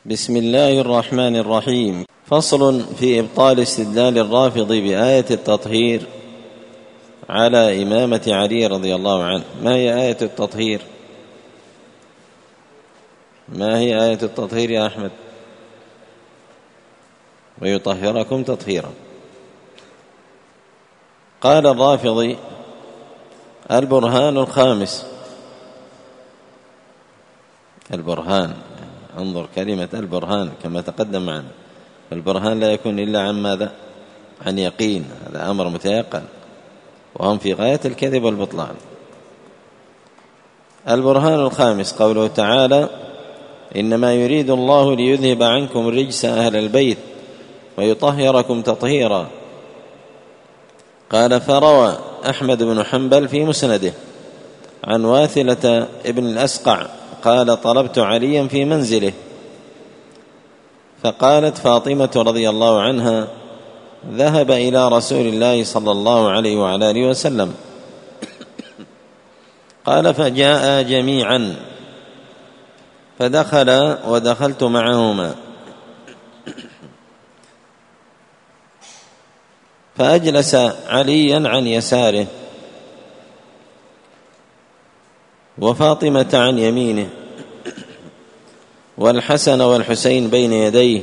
بسم الله الرحمن الرحيم. فصل في إبطال استدلال الرافض بآية التطهير على إمامة علي رضي الله عنه. ما هي آية التطهير؟ ما هي آية التطهير يا أحمد؟ ويطهركم تطهيرا. قال الرافضي: البرهان الخامس. البرهان، انظر كلمة البرهان كما تقدم معنا. البرهان لا يكون إلا عن ماذا؟ عن يقين، هذا أمر متيقن، وهم في غاية الكذب والبطلان. البرهان الخامس قوله تعالى: إنما يريد الله ليذهب عنكم الرجس أهل البيت ويطهركم تطهيرا. قال: فروى أحمد بن حنبل في مسنده عن واثلة ابن الأسقع قال: طلبت عليا في منزله، فقالت فاطمة رضي الله عنها: ذهب إلى رسول الله صلى الله عليه وعلى آله وسلم. قال: فجاء جميعا فدخل ودخلت معهما، فأجلس عليا عن يساره وفاطمة عن يمينه والحسن والحسين بين يديه،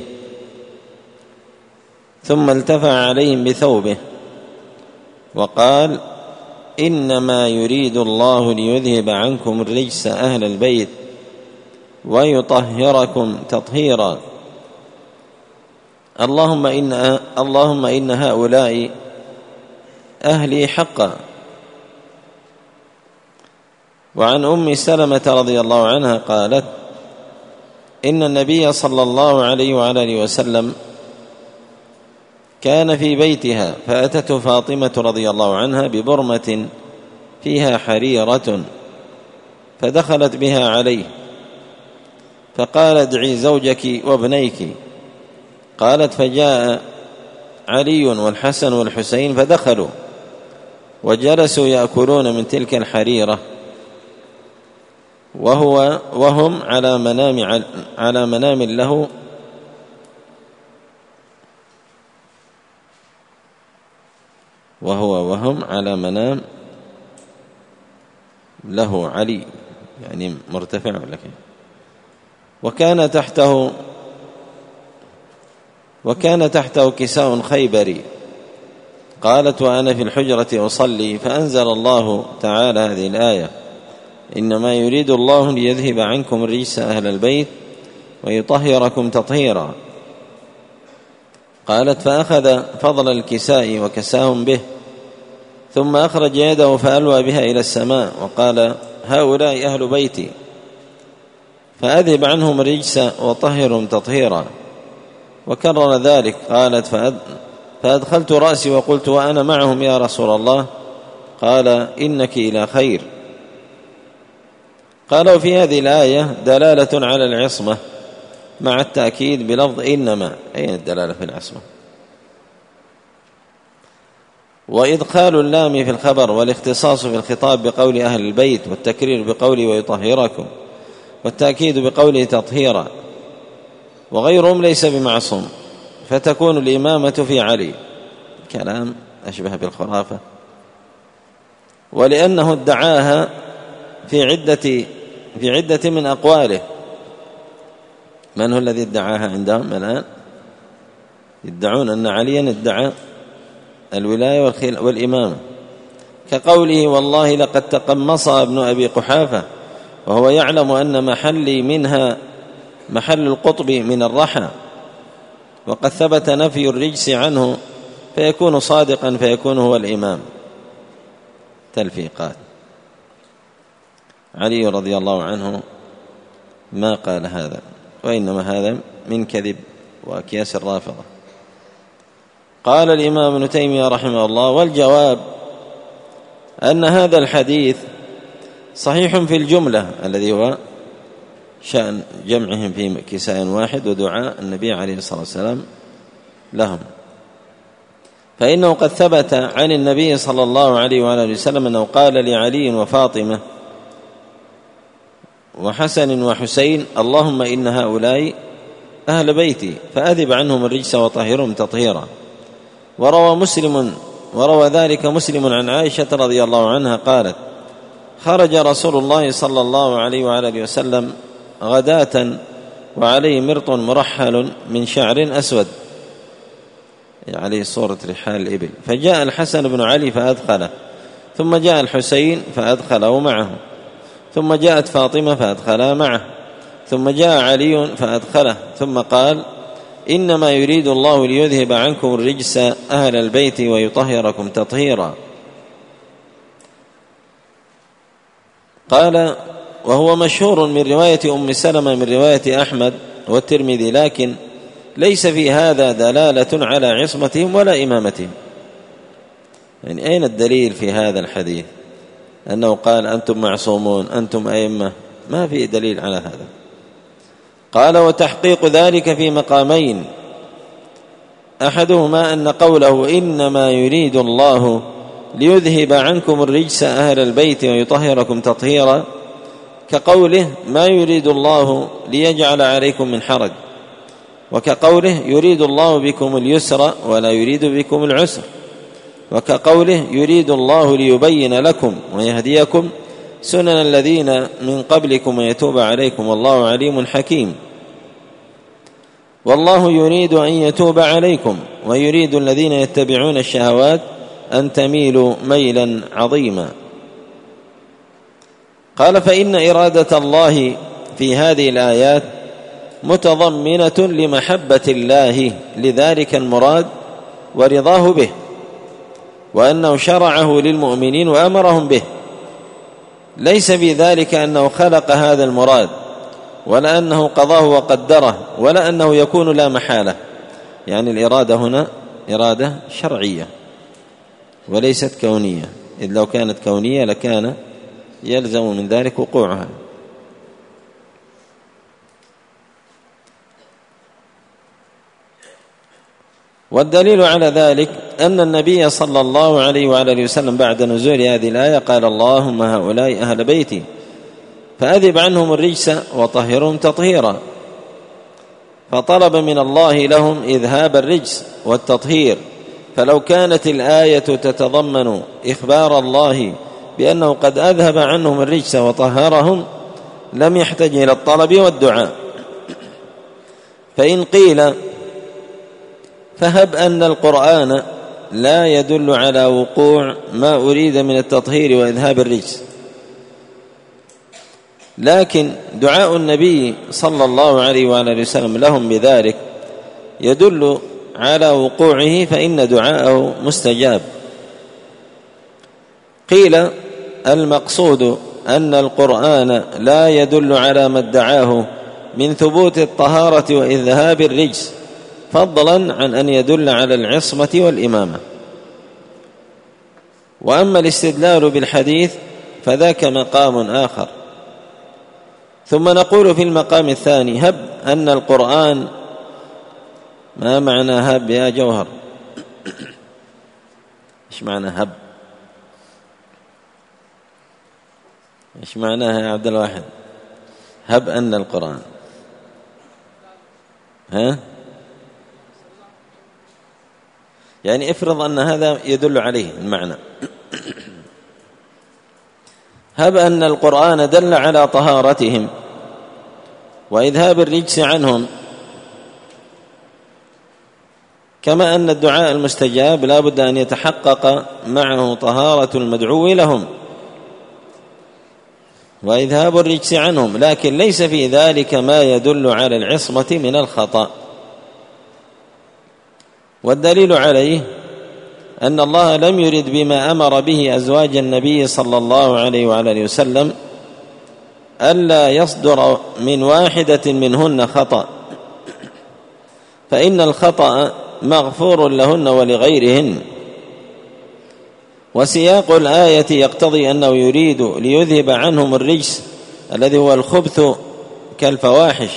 ثم التفع عليهم بثوبه وقال: إنما يريد الله ليذهب عنكم الرجس أهل البيت ويطهركم تطهيرا. اللهم إن هؤلاء أهلي حقا. وعن أم سلمة رضي الله عنها قالت: إن النبي صلى الله عليه وعلى آله وسلم كان في بيتها، فأتته فاطمة رضي الله عنها ببرمة فيها حريرة، فدخلت بها عليه، فقال: ادعي زوجك وابنيك. قالت: فجاء علي والحسن والحسين فدخلوا وجلسوا يأكلون من تلك الحريرة وهم على منام له، وهم على منام له علي، يعني مرتفع لكن، وكان تحته كساء خيبري. قالت: وأنا في الحجرة أصلي، فأنزل الله تعالى هذه الآية: إنما يريد الله ليذهب عنكم الرجس أهل البيت ويطهركم تطهيرا. قالت: فأخذ فضل الكساء وكساهم به، ثم أخرج يده فألوى بها إلى السماء وقال: هؤلاء أهل بيتي، فأذهب عنهم الرجس وطهرهم تطهيرا. وكرر ذلك. قالت: فأدخلت رأسي وقلت: وأنا معهم يا رسول الله. قال: إنك إلى خير. قالوا: في هذه الآية دلالة على العصمة مع التأكيد بلفظ إنما. أين الدلالة في العصمة؟ وإدخال اللام في الخبر والاختصاص في الخطاب بقول أهل البيت، والتكرير بقوله ويطهركم، والتأكيد بقوله تطهيرا. وغيرهم ليس بمعصوم، فتكون الإمامة في علي. كلام أشبه بالخرافة، ولأنه ادعاها في عدة من أقواله. من هو الذي ادعاها عندهم الآن؟ يدعون أن عليا ادعى الولاية والإمامة، كقوله: والله لقد تقمص ابن أبي قحافة وهو يعلم أن محلي منها محل القطب من الرحى، وقد ثبت نفي الرجس عنه، فيكون صادقا فيكون هو الإمام. تلفيقات. علي رضي الله عنه ما قال هذا، وإنما هذا من كذب وأكياس الرافضة. قال الإمام ابن تيمية رحمه الله: والجواب أن هذا الحديث صحيح في الجملة، الذي هو شأن جمعهم في كساء واحد ودعاء النبي عليه الصلاة والسلام لهم، فإنه قد ثبت عن النبي صلى الله عليه وآله وسلم أنه قال لعلي وفاطمة وحسن وحسين: اللهم إن هؤلاء أهل بيتي فأذب عنهم الرجس وطهرهم تطهيرا. وروى ذلك مسلم عن عائشة رضي الله عنها قالت: خرج رسول الله صلى الله عليه وآله وسلم غداة وعليه مرط مرحل من شعر أسود، عليه صورة رحال الإبل، فجاء الحسن بن علي فأدخله، ثم جاء الحسين فأدخله معه، ثم جاءت فاطمة فأدخلها معه، ثم جاء علي فأدخله، ثم قال: إنما يريد الله ليذهب عنكم الرجس أهل البيت ويطهركم تطهيرا. قال: وهو مشهور من رواية أم سلمة من رواية أحمد والترمذي، لكن ليس في هذا دلالة على عصمتهم ولا إمامتهم. يعني أين الدليل في هذا الحديث أنه قال أنتم معصومون أنتم أئمة؟ ما في دليل على هذا. قال: وتحقيق ذلك في مقامين: أحدهما أن قوله إنما يريد الله ليذهب عنكم الرجس أهل البيت ويطهركم تطهيرا، كقوله ما يريد الله ليجعل عليكم من حرج، وكقوله يريد الله بكم اليسر ولا يريد بكم العسر، وكقوله يريد الله ليبين لكم ويهديكم سنن الذين من قبلكم ويتوب عليكم والله عليم حكيم. والله يريد أن يتوب عليكم ويريد الذين يتبعون الشهوات أن تميلوا ميلا عظيما. قال: فإن إرادة الله في هذه الآيات متضمنة لمحبة الله لذلك المراد ورضاه به، وأنه شرعه للمؤمنين وأمرهم به، ليس في ذلك أنه خلق هذا المراد ولا أنه قضاه وقدره ولا أنه يكون لا محالة. يعني الإرادة هنا إرادة شرعية وليست كونية، إذ لو كانت كونية لكان يلزم من ذلك وقوعها. والدليل على ذلك أن النبي صلى الله عليه وآله وسلم بعد نزول هذه الآية قال: اللهم هؤلاء أهل بيتي فأذب عنهم الرجس وطهرهم تطهيرا، فطلب من الله لهم إذهاب الرجس والتطهير. فلو كانت الآية تتضمن إخبار الله بأنه قد أذهب عنهم الرجس وطهرهم لم يحتج إلى الطلب والدعاء. فإن قيل فهب أن القرآن لا يدل على وقوع ما أريد من التطهير وإذهاب الرجس، لكن دعاء النبي صلى الله عليه وآله وسلم لهم بذلك يدل على وقوعه، فإن دعاءه مستجاب. قيل المقصود أن القرآن لا يدل على ما ادعاه من ثبوت الطهارة وإذهاب الرجس، فضلا عن أن يدل على العصمة والإمامة. وأما الاستدلال بالحديث فذاك مقام آخر. ثم نقول في المقام الثاني: هب أن القرآن، ما معنى هب يا جوهر؟ إيش معنى هب؟ إيش معناها يا عبد الواحد؟ هب أن القرآن، يعني افرض أن هذا يدل عليه المعنى. هب أن القرآن دل على طهارتهم وإذهاب الرجس عنهم، كما أن الدعاء المستجاب لا بد أن يتحقق معه طهارة المدعو لهم وإذهاب الرجس عنهم، لكن ليس في ذلك ما يدل على العصمة من الخطأ. والدليل عليه أن الله لم يرد بما أمر به أزواج النبي صلى الله عليه وآله وسلم ألا يصدر من واحدة منهن خطأ، فإن الخطأ مغفور لهن ولغيرهن. وسياق الآية يقتضي أنه يريد ليذهب عنهم الرجس الذي هو الخبث كالفواحش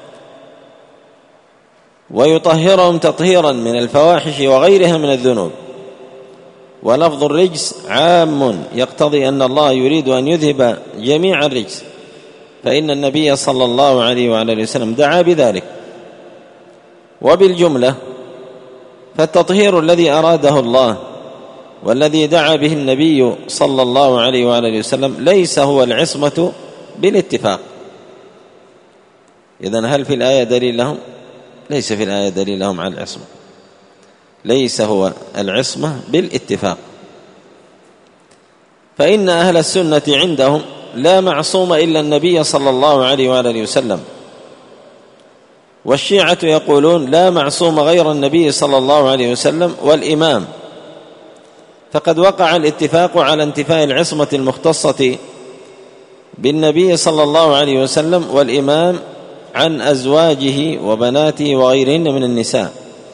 ويطهرهم تطهيرا من الفواحش وغيرها من الذنوب. ولفظ الرجس عام يقتضي أن الله يريد أن يذهب جميع الرجس، فإن النبي صلى الله عليه وآله وسلم دعا بذلك. وبالجملة فالتطهير الذي أراده الله والذي دعا به النبي صلى الله عليه وآله وسلم ليس هو العصمة بالاتفاق. إذن هل في الآية دليل لهم؟ ليس في الآية دليل لهم على العصمة، ليس هو العصمة بالاتفاق. فإن أهل السنة عندهم لا معصوم إلا النبي صلى الله عليه وآله وسلم، والشيعة يقولون لا معصوم غير النبي صلى الله عليه وسلم والإمام. فقد وقع الاتفاق على انتفاء العصمة المختصة بالنبي صلى الله عليه وسلم والإمام عن أزواجه وبناته وغيرهن من النساء.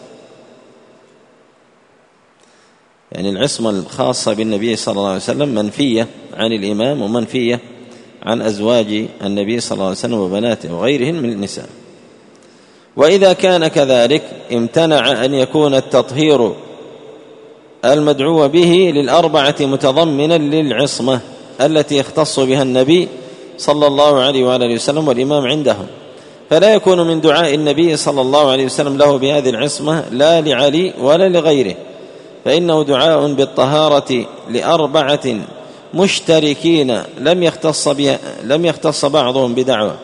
يعني العصمة الخاصة بالنبي صلى الله عليه وسلم منفية عن الإمام ومنفية عن أزواج النبي صلى الله عليه وسلم وبناته وغيرهن من النساء. وإذا كان كذلك امتنع أن يكون التطهير المدعو به للأربعة متضمنا للعصمة التي يختص بها النبي صلى الله عليه وآله وسلم والإمام عندهم، فلا يكون من دعاء النبي صلى الله عليه وسلم له بهذه العصمة لا لعلي ولا لغيره، فإنه دعاء بالطهارة لأربعة مشتركين لم يختص بعضهم بدعوة.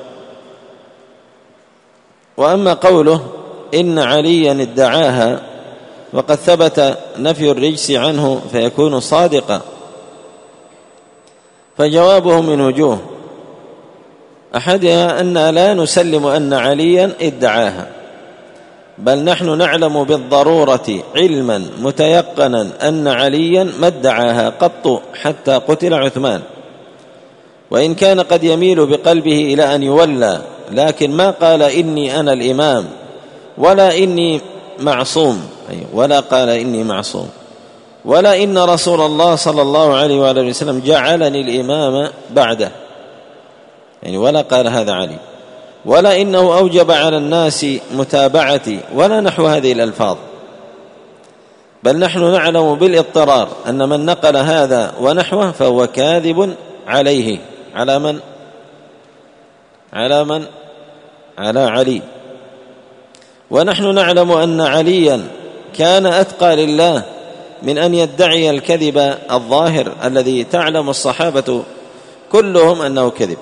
وأما قوله إن عليا ادعاها وقد ثبت نفي الرجس عنه فيكون صادقا، فجوابه من وجوه: أحدها أن لا نسلم أن عليا ادعاها، بل نحن نعلم بالضرورة علما متيقنا أن عليا ما ادعاها قط حتى قتل عثمان، وإن كان قد يميل بقلبه إلى أن يولى، لكن ما قال إني أنا الإمام ولا إني معصوم، ولا قال إني معصوم، ولا إن رسول الله صلى الله عليه وآله وسلم جعلني الإمام بعده، يعني ولا قال هذا علي، ولا إنه أوجب على الناس متابعتي، ولا نحو هذه الألفاظ. بل نحن نعلم بالاضطرار أن من نقل هذا ونحوه فهو كاذب عليه. على من؟ على علي. ونحن نعلم أن عليا كان أتقى لله من أن يدعي الكذب الظاهر الذي تعلم الصحابة كلهم أنه كذب.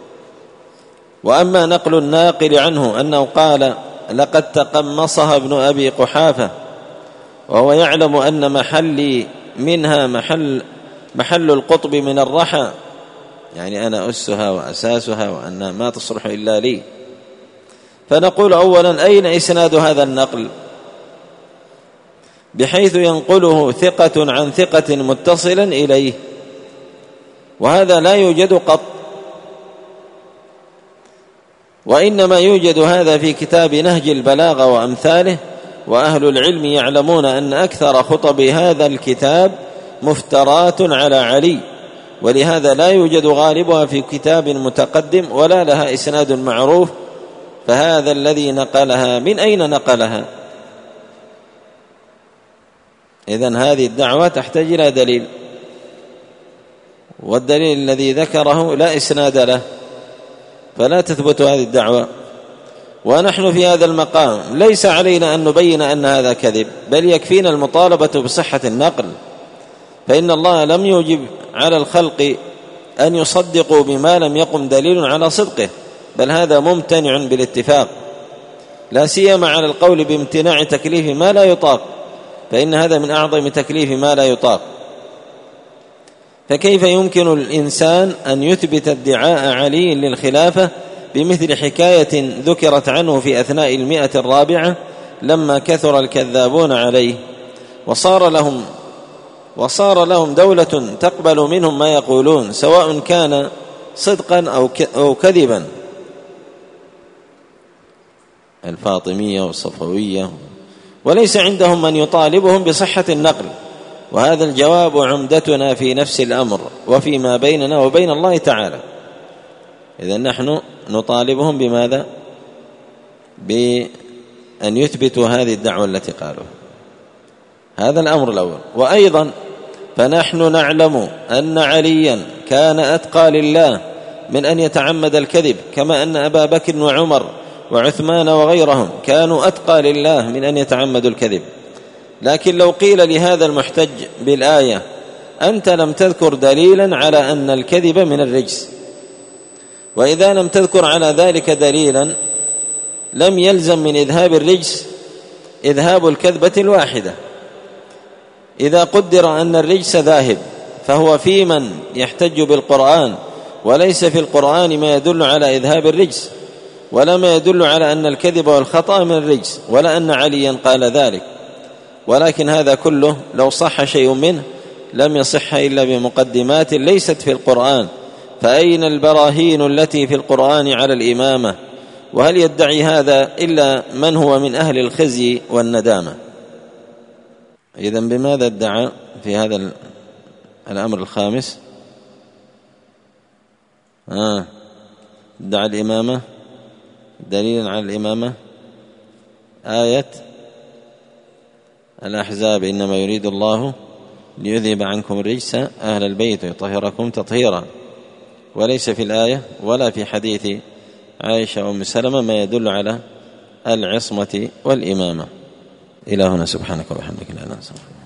وأما نقل الناقل عنه أنه قال لقد تقمصها ابن أبي قحافة وهو يعلم أن محلي منها محل القطب من الرحى، يعني أنا أسها وأساسها وأنها ما تصلح إلا لي، فنقول أولا أين إسناد هذا النقل بحيث ينقله ثقة عن ثقة متصلا إليه؟ وهذا لا يوجد قط، وإنما يوجد هذا في كتاب نهج البلاغة وأمثاله، وأهل العلم يعلمون أن أكثر خطب هذا الكتاب مفترات على علي، ولهذا لا يوجد غالبها في كتاب متقدم ولا لها إسناد معروف. فهذا الذي نقلها من أين نقلها؟ إذن هذه الدعوة تحتاج إلى دليل، والدليل الذي ذكره لا إسناد له، فلا تثبت هذه الدعوة. ونحن في هذا المقام ليس علينا أن نبين أن هذا كذب، بل يكفينا المطالبة بصحة النقل، فإن الله لم يوجب على الخلق أن يصدقوا بما لم يقم دليل على صدقه، بل هذا ممتنع بالاتفاق، لا سيما على القول بامتناع تكليف ما لا يطاق، فإن هذا من أعظم تكليف ما لا يطاق. فكيف يمكن الإنسان أن يثبت ادعاء علي للخلافة بمثل حكاية ذكرت عنه في أثناء 100 لما كثر الكذابون عليه وصار لهم دولة تقبل منهم ما يقولون سواء كان صدقا أو كذبا، الفاطمية والصفوية، وليس عندهم من يطالبهم بصحة النقل. وهذا الجواب عمدتنا في نفس الأمر وفيما بيننا وبين الله تعالى. إذن نحن نطالبهم بماذا؟ بأن يثبتوا هذه الدعوة التي قالوا. هذا الأمر الأول. وأيضا فنحن نعلم أن عليا كان أتقى لله من أن يتعمد الكذب، كما أن أبا بكر وعمر وعثمان وغيرهم كانوا أتقى لله من أن يتعمدوا الكذب. لكن لو قيل لهذا المحتج بالآية أنت لم تذكر دليلا على أن الكذب من الرجس، وإذا لم تذكر على ذلك دليلا لم يلزم من إذهاب الرجس إذهاب الكذبة الواحدة. إذا قدر أن الرجس ذاهب فهو في من يحتج بالقرآن، وليس في القرآن ما يدل على إذهاب الرجس، ولا ما يدل على أن الكذب والخطأ من الرجس، ولا أن عليا قال ذلك. ولكن هذا كله لو صح شيء منه لم يصح إلا بمقدمات ليست في القرآن، فأين البراهين التي في القرآن على الإمامة؟ وهل يدعي هذا إلا من هو من أهل الخزي والندامة؟ إذن بماذا ادعى في هذا الأمر الخامس؟ ادعى الإمامة دليلا على الإمامة آية الأحزاب إنما يريد الله ليذهب عنكم الرجس أهل البيت ويطهركم تطهيرا، وليس في الآية ولا في حديث عائشة وأم سلمة ما يدل على العصمة والإمامة. إلى هنا سبحانك وبحمدك لا إله إلا أنت.